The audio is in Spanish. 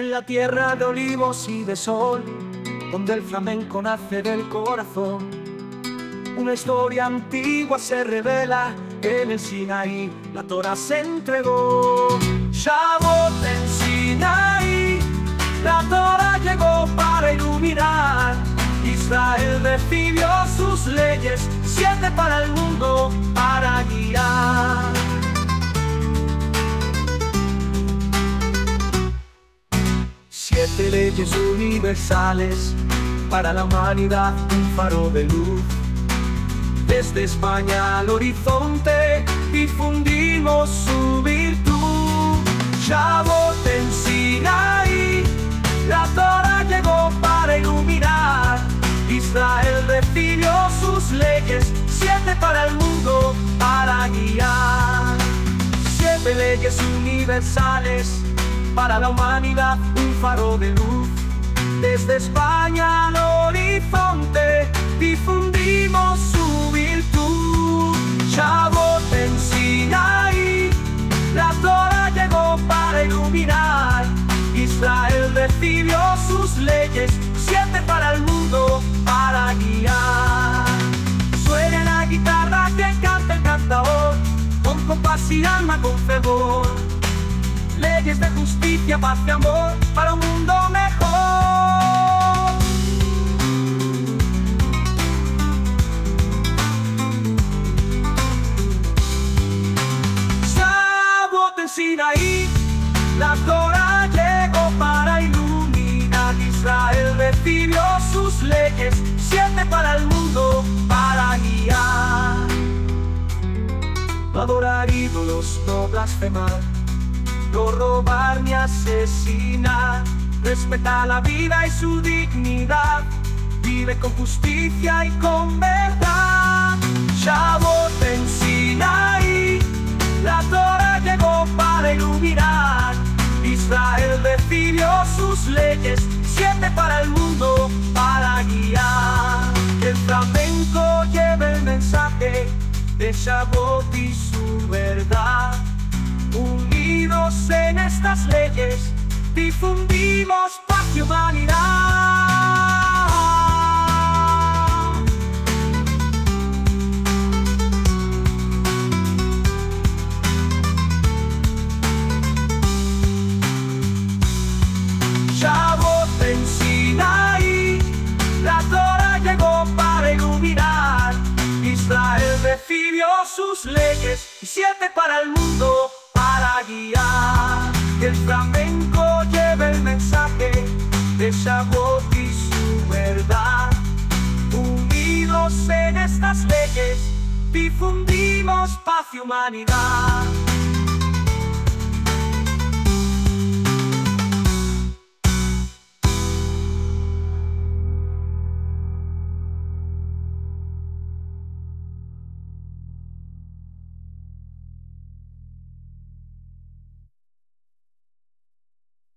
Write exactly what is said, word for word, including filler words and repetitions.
En la tierra de olivos y de sol, donde el flamenco nace del corazón, una historia antigua se revela. En el Sinaí la Torá se entregó. Shavuot en Sinaí, la Torá llegó para iluminar. Israel recibió sus leyes, siete para el mundo, para guiar. Siete leyes universales para la humanidad, un faro de luz. Desde España al horizonte difundimos su virtud. Shavuot en Sinaí, la Torá llegó para iluminar. Israel recibió sus leyes, siete para el mundo, para guiar. Siete leyes universales para la humanidad, un faro de luz. Desde España al horizonte difundimos su virtud. Shavuot en Sinaí, la Torá llegó para iluminar. Israel recibió sus leyes, siete para el mundo, para guiar. Suena la guitarra que canta el cantador, con compás y alma, con fervor. Leyes de justicia, paz y amor, para un mundo mejor. Shavuot en Sinaí, la Torá llegó para iluminar. Israel recibió sus leyes, siete para el mundo, para guiar. No adorar ídolos, no blasfemar, no robar ni asesinar. Respeta la vida y su dignidad, vive con justicia y con verdad. Shavuot en Sinaí, la Torá llegó para iluminar. Israel recibió sus leyes, siete para el mundo, para guiar. Que el flamenco lleve el mensaje de Shavuot y su verdad. Unidos en estas leyes, difundimos paz y humanidad. Shavuot en Sinaí, la Torá llegó para iluminar. Israel recibió sus leyes, y siete para el mundo, para guiar. Que el flamenco lleve el mensaje de Shavuot y su verdad. Unidos en estas leyes, difundimos paz y humanidad.